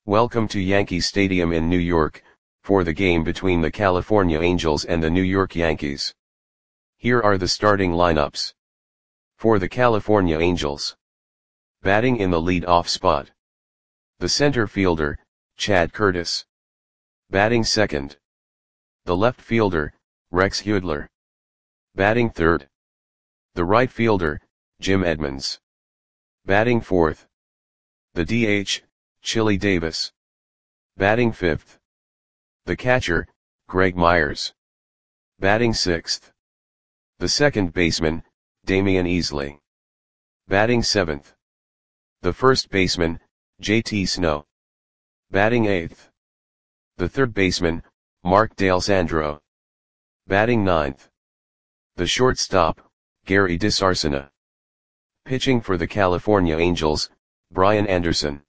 Welcome to Yankee Stadium in New York, for the game between the California Angels and the New York Yankees. Here are the starting lineups. For the California Angels. Batting in the lead-off spot. The center fielder, Chad Curtis. Batting second. The left fielder, Rex Hudler. Batting third. The right fielder, Jim Edmonds. Batting fourth. The DH, Chili Davis. Batting fifth. The catcher, Greg Myers. Batting sixth. The second baseman, Damian Easley. Batting seventh. The first baseman, JT Snow. Batting eighth. The third baseman, Mark D'Alessandro. Batting ninth. The shortstop, Gary DeSarcina. Pitching for the California Angels, Brian Anderson.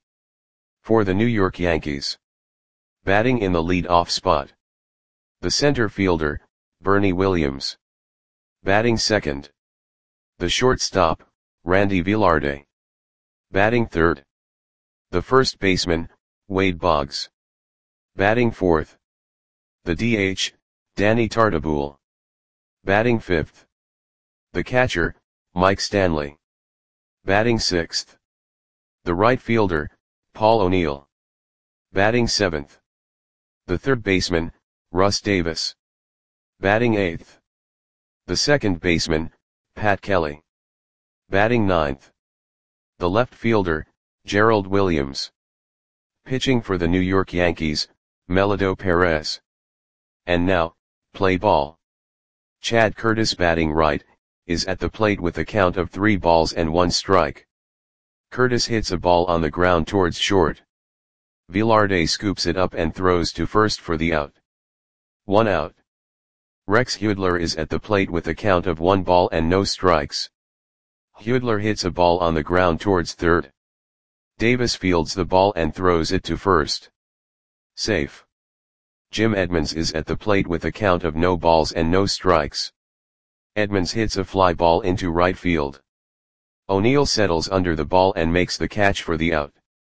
For the New York Yankees. Batting in the lead-off spot. The center fielder, Bernie Williams. Batting second. The shortstop, Randy Velarde. Batting third. The first baseman, Wade Boggs. Batting fourth. The DH, Danny Tartabull. Batting fifth. The catcher, Mike Stanley. Batting sixth. The right fielder, Paul O'Neill. Batting seventh. The third baseman, Russ Davis. Batting eighth. The second baseman, Pat Kelly. Batting ninth. The left fielder, Gerald Williams. Pitching for the New York Yankees, Melito Perez. And now, play ball. Chad Curtis batting right, is at the plate with a count of 3 balls and 1 strike. Curtis hits a ball on the ground towards short. Velarde scoops it up and throws to first for the out. 1 out. Rex Hudler is at the plate with a count of 1 ball and no strikes. Hudler hits a ball on the ground towards third. Davis fields the ball and throws it to first. Safe. Jim Edmonds is at the plate with a count of no balls and no strikes. Edmonds hits a fly ball into right field. O'Neill settles under the ball and makes the catch for the out.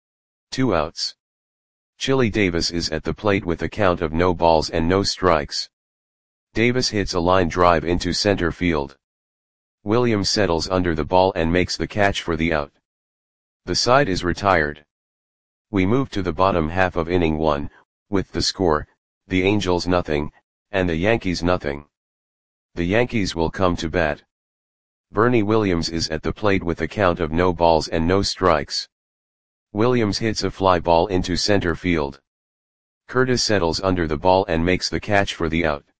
2 outs. Chili Davis is at the plate with a count of no balls and no strikes. Davis hits a line drive into center field. Williams settles under the ball and makes the catch for the out. The side is retired. We move to the bottom half of inning 1, with the score, the Angels nothing, and the Yankees nothing. The Yankees will come to bat. Bernie Williams is at the plate with a count of no balls and no strikes. Williams hits a fly ball into center field. Curtis settles under the ball and makes the catch for the out.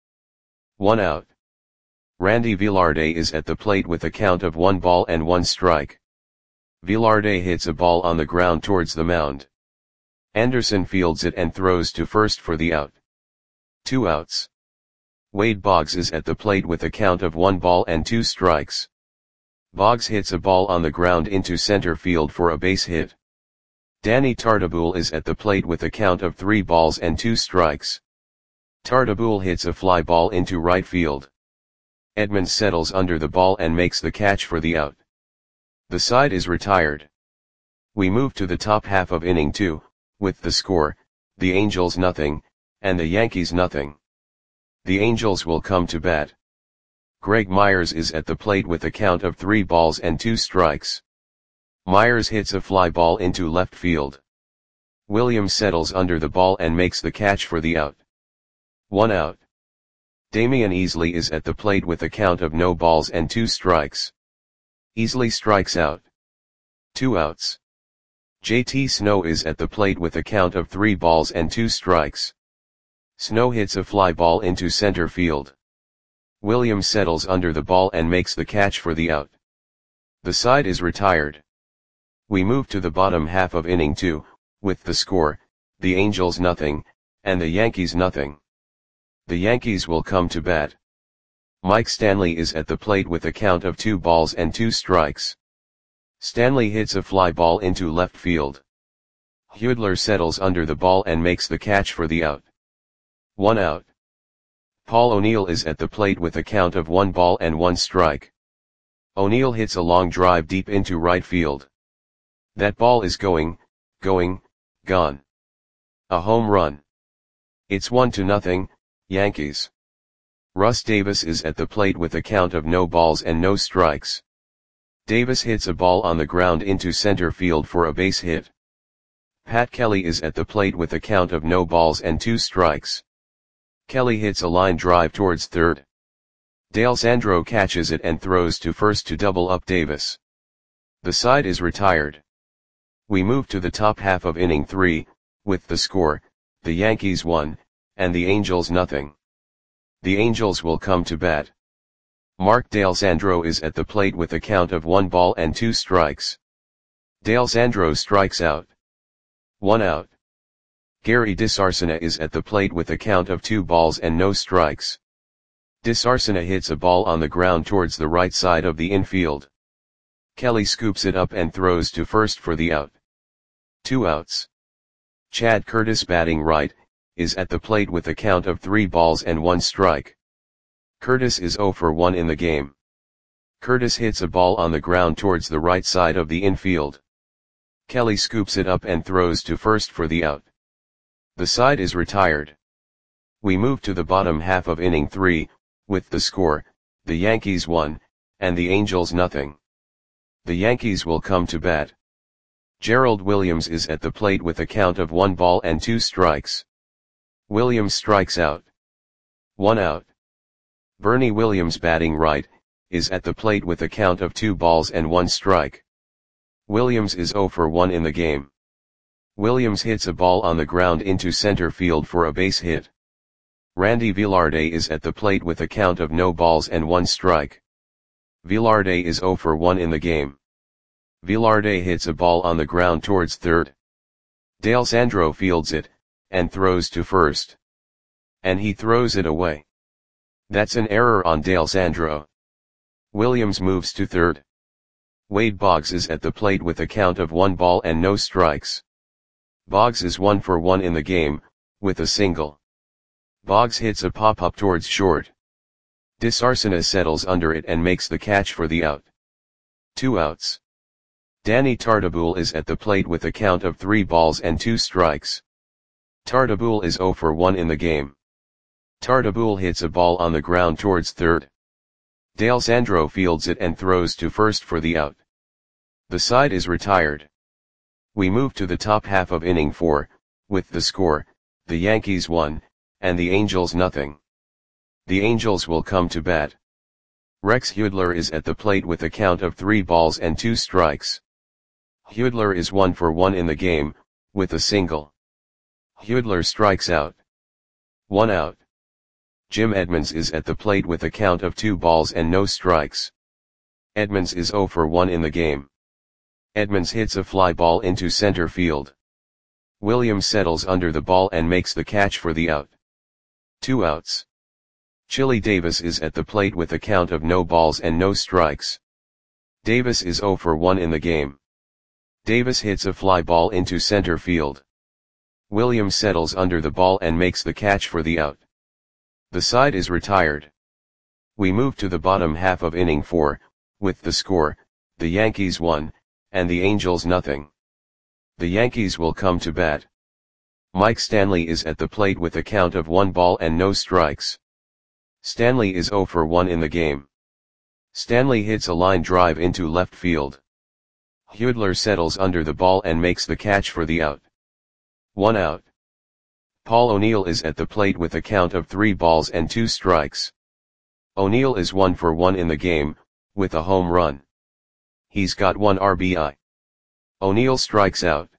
1 out. Randy Velarde is at the plate with a count of 1 ball and 1 strike. Velarde hits a ball on the ground towards the mound. Anderson fields it and throws to first for the out. 2 outs. Wade Boggs is at the plate with a count of 1 ball and 2 strikes. Boggs hits a ball on the ground into center field for a base hit. Danny Tartabull is at the plate with a count of 3 balls and 2 strikes. Tartabull hits a fly ball into right field. Edmonds settles under the ball and makes the catch for the out. The side is retired. We move to the top half of inning 2, with the score, the Angels nothing, and the Yankees nothing. The Angels will come to bat. Greg Myers is at the plate with a count of 3 balls and 2 strikes. Myers hits a fly ball into left field. Williams settles under the ball and makes the catch for the out. 1 out. Damian Easley is at the plate with a count of no balls and 2 strikes. Easley strikes out. 2 outs. JT Snow is at the plate with a count of 3 balls and 2 strikes. Snow hits a fly ball into center field. Williams settles under the ball and makes the catch for the out. The side is retired. We move to the bottom half of inning 2, with the score, the Angels nothing, and the Yankees nothing. The Yankees will come to bat. Mike Stanley is at the plate with a count of 2 balls and 2 strikes. Stanley hits a fly ball into left field. Hudler settles under the ball and makes the catch for the out. 1 out. Paul O'Neill is at the plate with a count of 1 ball and 1 strike. O'Neill hits a long drive deep into right field. That ball is gone. A home run. It's 1-0, Yankees. Russ Davis is at the plate with a count of no balls and no strikes. Davis hits a ball on the ground into center field for a base hit. Pat Kelly is at the plate with a count of no balls and 2 strikes. Kelly hits a line drive towards third. Dale Sandro catches it and throws to first to double up Davis. The side is retired. We move to the top half of inning 3, with the score, the Yankees 1, and the Angels nothing. The Angels will come to bat. Mark Dale Sandro is at the plate with a count of 1 ball and 2 strikes. Dale Sandro strikes out. 1 out. Gary DeSarcina is at the plate with a count of 2 balls and no strikes. DeSarcina hits a ball on the ground towards the right side of the infield. Kelly scoops it up and throws to first for the out. 2 outs. Chad Curtis, batting right, is at the plate with a count of 3 balls and 1 strike. Curtis is 0 for 1 in the game. Curtis hits a ball on the ground towards the right side of the infield. Kelly scoops it up and throws to first for the out. The side is retired. We move to the bottom half of inning 3, with the score, the Yankees 1, and the Angels nothing. The Yankees will come to bat. Gerald Williams is at the plate with a count of 1 ball and 2 strikes. Williams strikes out. 1 out. Bernie Williams, batting right, is at the plate with a count of 2 balls and 1 strike. Williams is 0 for 1 in the game. Williams hits a ball on the ground into center field for a base hit. Randy Velarde is at the plate with a count of no balls and 1 strike. Velarde is 0 for 1 in the game. Velarde hits a ball on the ground towards third. Dale Sandro fields it, and throws to first. And he throws it away. That's an error on Dale Sandro. Williams moves to third. Wade Boggs is at the plate with a count of 1 ball and no strikes. Boggs is 1 for 1 in the game, with a single. Boggs hits a pop-up towards short. DeSarcina settles under it and makes the catch for the out. 2 outs. Danny Tartabull is at the plate with a count of 3 balls and 2 strikes. Tartabull is 0 for 1 in the game. Tartabull hits a ball on the ground towards third. Dale Sandro fields it and throws to first for the out. The side is retired. We move to the top half of inning 4, with the score, the Yankees 1, and the Angels nothing. The Angels will come to bat. Rex Hudler is at the plate with a count of 3 balls and 2 strikes. Hudler is 1 for 1 in the game, with a single. Hudler strikes out. 1 out. Jim Edmonds is at the plate with a count of 2 balls and no strikes. Edmonds is 0 for 1 in the game. Edmonds hits a fly ball into center field. Williams settles under the ball and makes the catch for the out. 2 outs. Chili Davis is at the plate with a count of no balls and no strikes. Davis is 0 for 1 in the game. Davis hits a fly ball into center field. Williams settles under the ball and makes the catch for the out. The side is retired. We move to the bottom half of inning 4, with the score, the Yankees 1, and the Angels nothing. The Yankees will come to bat. Mike Stanley is at the plate with a count of 1 ball and no strikes. Stanley is 0 for 1 in the game. Stanley hits a line drive into left field. Hudler settles under the ball and makes the catch for the out. 1 out. Paul O'Neill is at the plate with a count of 3 balls and 2 strikes. O'Neill is 1 for 1 in the game, with a home run. He's got 1 RBI. O'Neill strikes out.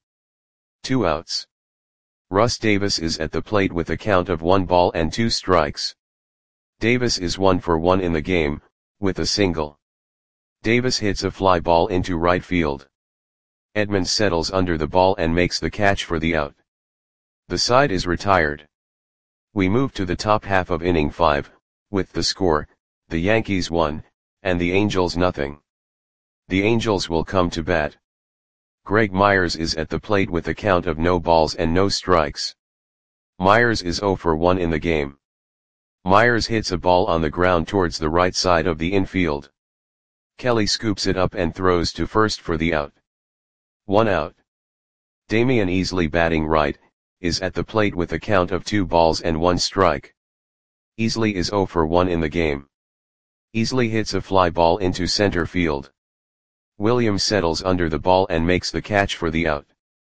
2 outs. Russ Davis is at the plate with a count of 1 ball and 2 strikes. Davis is 1 for 1 in the game, with a single. Davis hits a fly ball into right field. Edmonds settles under the ball and makes the catch for the out. The side is retired. We move to the top half of inning 5, with the score, the Yankees 1, and the Angels nothing. The Angels will come to bat. Greg Myers is at the plate with a count of no balls and no strikes. Myers is 0 for 1 in the game. Myers hits a ball on the ground towards the right side of the infield. Kelly scoops it up and throws to first for the out. 1 out. Damian Easley, batting right, is at the plate with a count of 2 balls and 1 strike. Easley is 0 for 1 in the game. Easley hits a fly ball into center field. Williams settles under the ball and makes the catch for the out.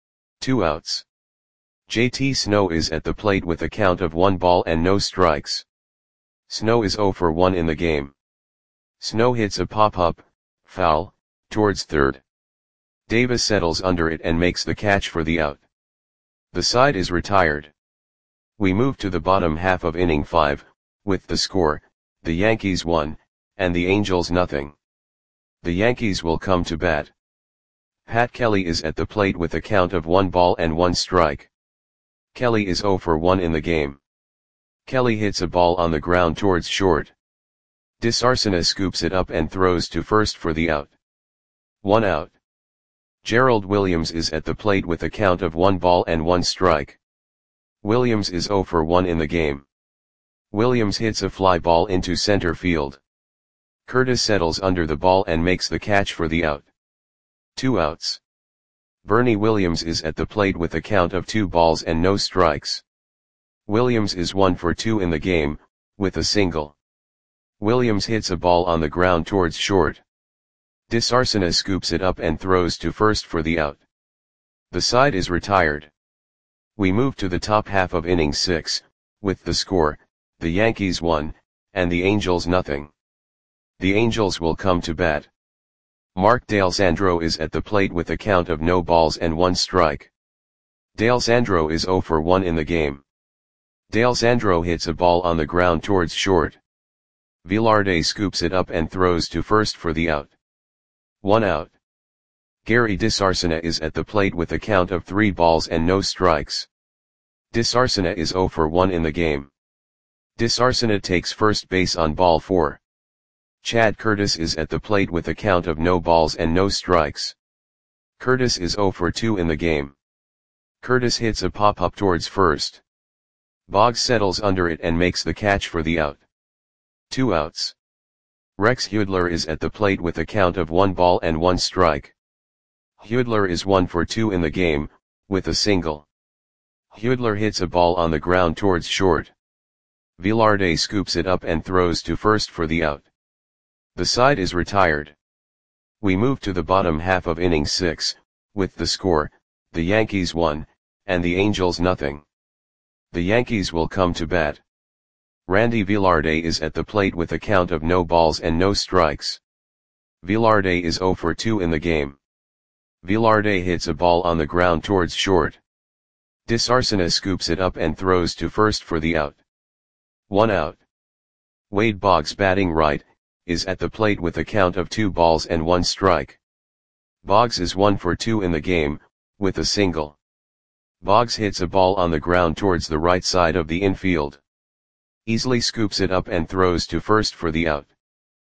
2 outs. JT Snow is at the plate with a count of 1 ball and no strikes. Snow is 0 for 1 in the game. Snow hits a pop-up, foul, towards third. Davis settles under it and makes the catch for the out. The side is retired. We move to the bottom half of inning 5, with the score, the Yankees 1, and the Angels nothing. The Yankees will come to bat. Pat Kelly is at the plate with a count of 1 ball and 1 strike. Kelly is 0 for 1 in the game. Kelly hits a ball on the ground towards short. DeSarcina scoops it up and throws to first for the out. 1 out. Gerald Williams is at the plate with a count of 1 ball and 1 strike. Williams is 0 for 1 in the game. Williams hits a fly ball into center field. Curtis settles under the ball and makes the catch for the out. 2 outs. Bernie Williams is at the plate with a count of 2 balls and no strikes. Williams is 1 for 2 in the game, with a single. Williams hits a ball on the ground towards short. DeSarcina scoops it up and throws to first for the out. The side is retired. We move to the top half of inning 6, with the score, the Yankees 1, and the Angels nothing. The Angels will come to bat. Mark D'Alessandro is at the plate with a count of no balls and 1 strike. D'Alessandro is 0 for 1 in the game. D'Alessandro hits a ball on the ground towards short. Velarde scoops it up and throws to first for the out. 1 out. Gary DeSarcina is at the plate with a count of 3 balls and no strikes. DeSarcina is 0 for 1 in the game. DeSarcina takes first base on ball 4. Chad Curtis is at the plate with a count of no balls and no strikes. Curtis is 0 for 2 in the game. Curtis hits a pop-up towards first. Boggs settles under it and makes the catch for the out. 2 outs. Rex Hudler is at the plate with a count of 1 ball and 1 strike. Hudler is 1 for 2 in the game, with a single. Hudler hits a ball on the ground towards short. Velarde scoops it up and throws to first for the out. The side is retired. We move to the bottom half of inning 6, with the score, the Yankees 1, and the Angels nothing. The Yankees will come to bat. Randy Velarde is at the plate with a count of no balls and no strikes. Velarde is 0 for 2 in the game. Velarde hits a ball on the ground towards short. DeSarcina scoops it up and throws to first for the out. 1 out. Wade Boggs, batting right, is at the plate with a count of 2 balls and 1 strike. Boggs is 1 for 2 in the game, with a single. Boggs hits a ball on the ground towards the right side of the infield. Easley scoops it up and throws to first for the out.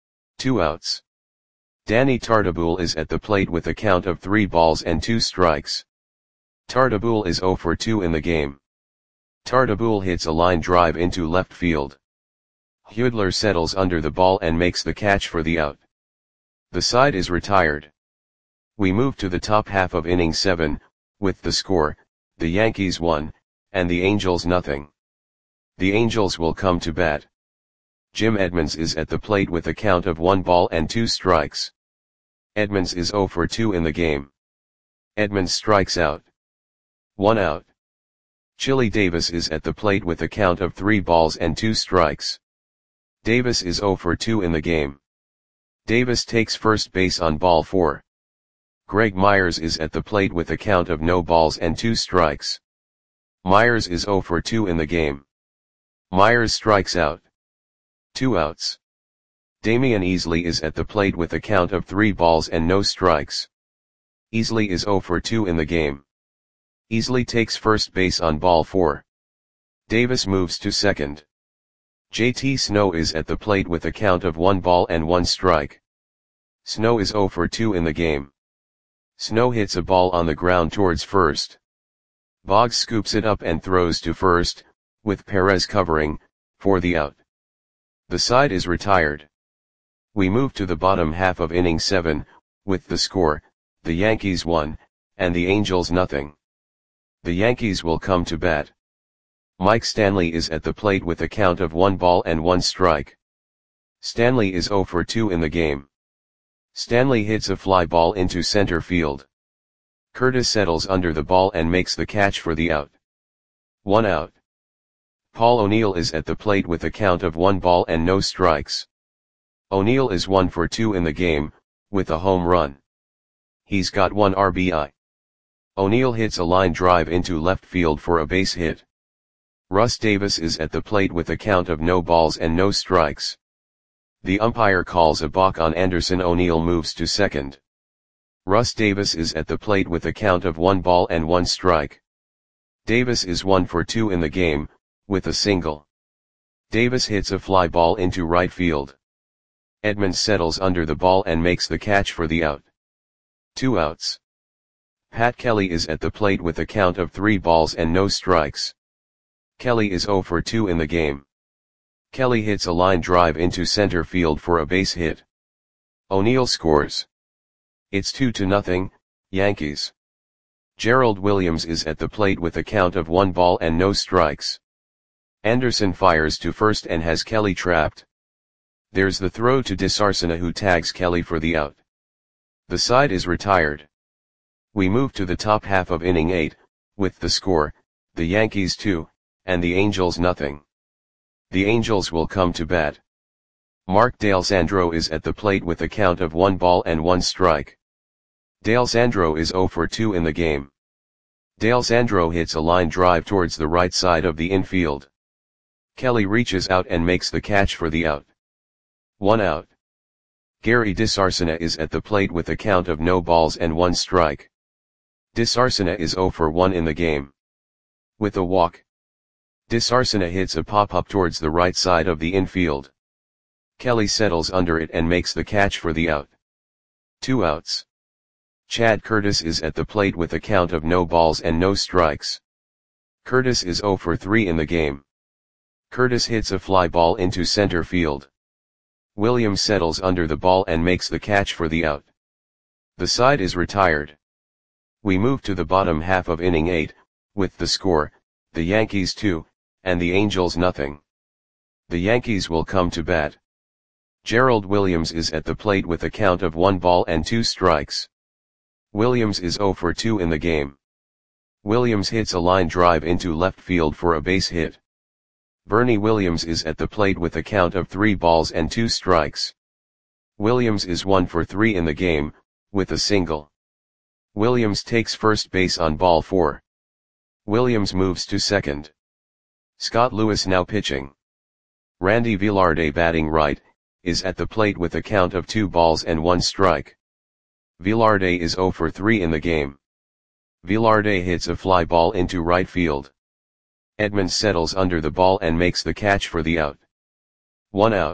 2 outs. Danny Tartabull is at the plate with a count of 3 balls and 2 strikes. Tartabull is 0 for 2 in the game. Tartabull hits a line drive into left field. Hudler settles under the ball and makes the catch for the out. The side is retired. We move to the top half of inning 7, with the score, the Yankees 1, and the Angels nothing. The Angels will come to bat. Jim Edmonds is at the plate with a count of 1 ball and 2 strikes. Edmonds is 0 for 2 in the game. Edmonds strikes out. 1 out. Chili Davis is at the plate with a count of 3 balls and 2 strikes. Davis is 0 for 2 in the game. Davis takes first base on ball 4. Greg Myers is at the plate with a count of no balls and 2 strikes. Myers is 0 for 2 in the game. Myers strikes out. 2 outs. Damian Easley is at the plate with a count of 3 balls and no strikes. Easley is 0 for 2 in the game. Easley takes first base on ball 4. Davis moves to second. JT Snow is at the plate with a count of 1 ball and 1 strike. Snow is 0 for 2 in the game. Snow hits a ball on the ground towards first. Boggs scoops it up and throws to first, with Perez covering, for the out. The side is retired. We move to the bottom half of inning 7, with the score, the Yankees 1, and the Angels nothing. The Yankees will come to bat. Mike Stanley is at the plate with a count of 1 ball and 1 strike. Stanley is 0 for 2 in the game. Stanley hits a fly ball into center field. Curtis settles under the ball and makes the catch for the out. 1 out. Paul O'Neill is at the plate with a count of 1 ball and no strikes. O'Neill is 1 for 2 in the game, with a home run. He's got 1 RBI. O'Neill hits a line drive into left field for a base hit. Russ Davis is at the plate with a count of no balls and no strikes. The umpire calls a balk on Anderson. O'Neill moves to second. Russ Davis is at the plate with a count of 1 ball and 1 strike. Davis is 1 for 2 in the game, with a single. Davis hits a fly ball into right field. Edmonds settles under the ball and makes the catch for the out. 2 outs. Pat Kelly is at the plate with a count of 3 balls and no strikes. Kelly is 0 for 2 in the game. Kelly hits a line drive into center field for a base hit. O'Neill scores. It's 2-0, Yankees. Gerald Williams is at the plate with a count of 1 ball and no strikes. Anderson fires to first and has Kelly trapped. There's the throw to DeSarcina, who tags Kelly for the out. The side is retired. We move to the top half of inning 8, with the score, the Yankees 2, and the Angels nothing. The Angels will come to bat. Mark D'Alessandro is at the plate with a count of 1 ball and 1 strike. D'Alessandro is 0 for 2 in the game. D'Alessandro hits a line drive towards the right side of the infield. Kelly reaches out and makes the catch for the out. 1 out. Gary DeSarcina is at the plate with a count of no balls and 1 strike. DeSarcina is 0 for 1 in the game. With a walk, DeSarcina hits a pop-up towards the right side of the infield. Kelly settles under it and makes the catch for the out. 2 outs. Chad Curtis is at the plate with a count of no balls and no strikes. Curtis is 0 for 3 in the game. Curtis hits a fly ball into center field. Williams settles under the ball and makes the catch for the out. The side is retired. We move to the bottom half of inning 8, with the score, the Yankees 2, and the Angels nothing. The Yankees will come to bat. Gerald Williams is at the plate with a count of 1 ball and 2 strikes. Williams is 0 for 2 in the game. Williams hits a line drive into left field for a base hit. Bernie Williams is at the plate with a count of 3 balls and 2 strikes. Williams is 1 for 3 in the game, with a single. Williams takes first base on ball 4. Williams moves to second. Scott Lewis now pitching. Randy Velarde, batting right, is at the plate with a count of 2 balls and 1 strike. Velarde is 0 for 3 in the game. Velarde hits a fly ball into right field. Edmonds settles under the ball and makes the catch for the out. 1 out.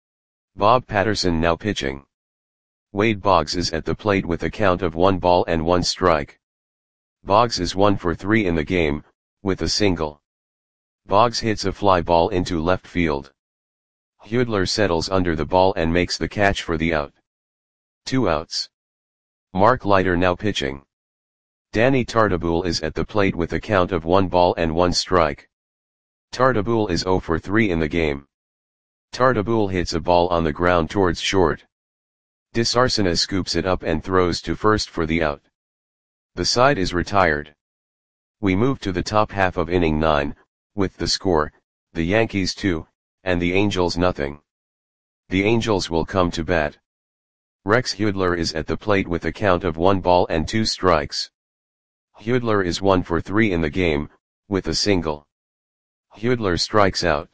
Bob Patterson now pitching. Wade Boggs is at the plate with a count of 1 ball and 1 strike. Boggs is 1 for 3 in the game, with a single. Boggs hits a fly ball into left field. Hudler settles under the ball and makes the catch for the out. 2 outs. Mark Leiter now pitching. Danny Tartabull is at the plate with a count of 1 ball and 1 strike. Tartabull is 0 for 3 in the game. Tartabull hits a ball on the ground towards short. DeSarcina scoops it up and throws to first for the out. The side is retired. We move to the top half of inning 9, with the score, the Yankees 2, and the Angels nothing. The Angels will come to bat. Rex Hudler is at the plate with a count of 1 ball and 2 strikes. Hudler is 1 for 3 in the game, with a single. Hudler strikes out.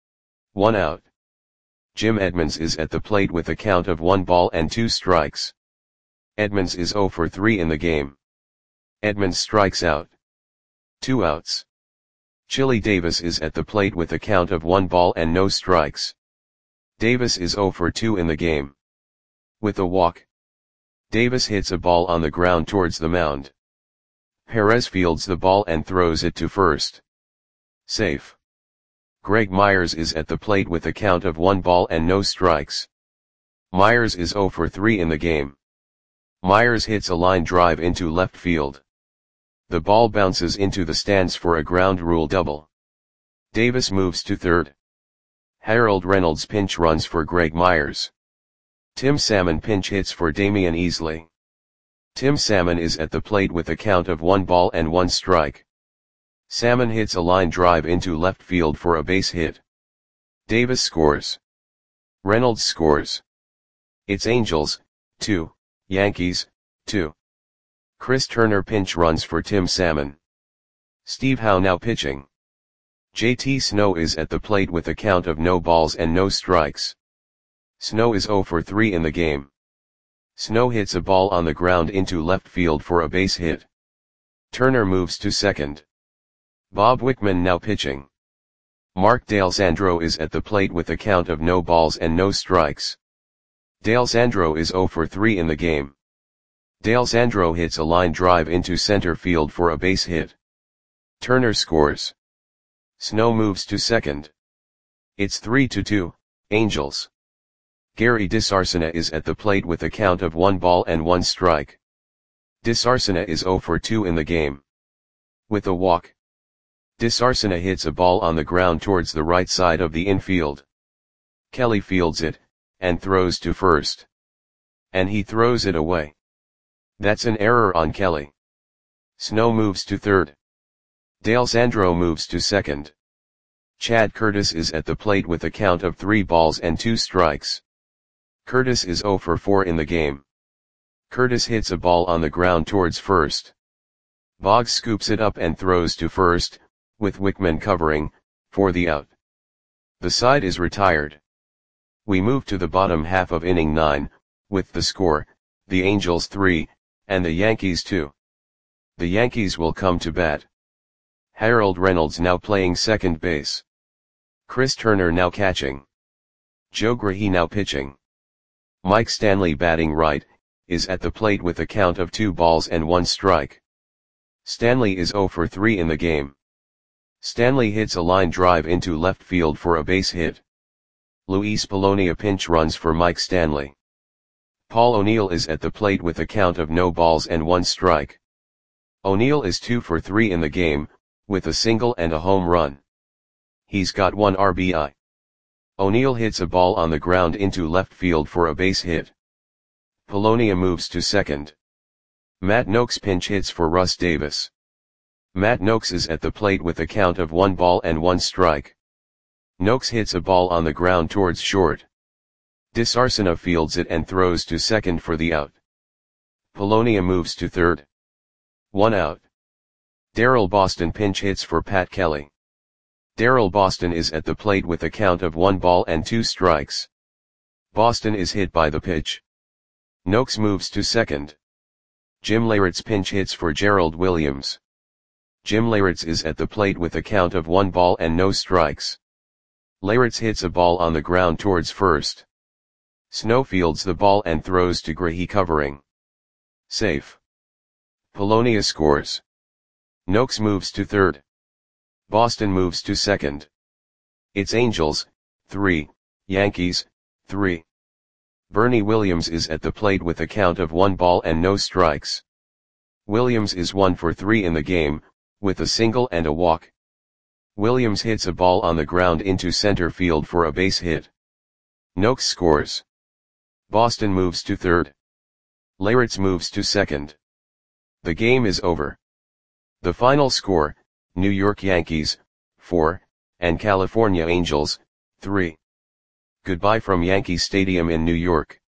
1 out. Jim Edmonds is at the plate with a count of 1 ball and 2 strikes. Edmonds is 0 for 3 in the game. Edmonds strikes out. 2 outs. Chili Davis is at the plate with a count of 1 ball and no strikes. Davis is 0 for 2 in the game. With a walk, Davis hits a ball on the ground towards the mound. Perez fields the ball and throws it to first. Safe. Greg Myers is at the plate with a count of 1 ball and no strikes. Myers is 0 for 3 in the game. Myers hits a line drive into left field. The ball bounces into the stands for a ground rule double. Davis moves to third. Harold Reynolds pinch runs for Greg Myers. Tim Salmon pinch hits for Damian Easley. Tim Salmon is at the plate with a count of 1 ball and 1 strike. Salmon hits a line drive into left field for a base hit. Davis scores. Reynolds scores. It's Angels, 2, Yankees, 2. Chris Turner pinch runs for Tim Salmon. Steve Howe now pitching. JT Snow is at the plate with a count of no balls and no strikes. Snow is 0 for 3 in the game. Snow hits a ball on the ground into left field for a base hit. Turner moves to second. Bob Wickman now pitching. Mark D'Alessandro is at the plate with a count of no balls and no strikes. D'Alessandro is 0 for 3 in the game. D'Alessandro hits a line drive into center field for a base hit. Turner scores. Snow moves to second. It's 3-2, Angels. Gary DeSarcina is at the plate with a count of 1 ball and 1 strike. DeSarcina is 0 for 2 in the game. With a walk, DeSarcina hits a ball on the ground towards the right side of the infield. Kelly fields it, and throws to first. And he throws it away. That's an error on Kelly. Snow moves to third. D'Alessandro moves to second. Chad Curtis is at the plate with a count of 3 balls and 2 strikes. Curtis is 0 for 4 in the game. Curtis hits a ball on the ground towards first. Boggs scoops it up and throws to first, with Wickman covering, for the out. The side is retired. We move to the bottom half of inning 9, with the score, the Angels 3, and the Yankees 2. The Yankees will come to bat. Harold Reynolds now playing second base. Chris Turner now catching. Joe Grahey now pitching. Mike Stanley batting right, is at the plate with a count of 2 balls and 1 strike. Stanley is 0 for 3 in the game. Stanley hits a line drive into left field for a base hit. Luis Polonia pinch runs for Mike Stanley. Paul O'Neill is at the plate with a count of no balls and 1 strike. O'Neill is 2 for 3 in the game, with a single and a home run. He's got 1 RBI. O'Neill hits a ball on the ground into left field for a base hit. Polonia moves to second. Matt Noakes pinch hits for Russ Davis. Matt Noakes is at the plate with a count of 1 ball and 1 strike. Noakes hits a ball on the ground towards short. DeSarcina fields it and throws to second for the out. Polonia moves to third. 1 out. Darrell Boston pinch hits for Pat Kelly. Darrell Boston is at the plate with a count of 1 ball and 2 strikes. Boston is hit by the pitch. Noakes moves to second. Jim Leyritz pinch hits for Gerald Williams. Jim Leyritz is at the plate with a count of 1 ball and no strikes. Leyritz hits a ball on the ground towards first. Snow fields the ball and throws to Grahey covering. Safe. Polonia scores. Noakes moves to third. Boston moves to second. It's Angels, 3, Yankees, 3. Bernie Williams is at the plate with a count of 1 ball and no strikes. Williams is 1 for 3 in the game, with a single and a walk. Williams hits a ball on the ground into center field for a base hit. Noakes scores. Boston moves to third. Leyritz moves to second. The game is over. The final score, New York Yankees, 4, and California Angels, 3. Goodbye from Yankee Stadium in New York.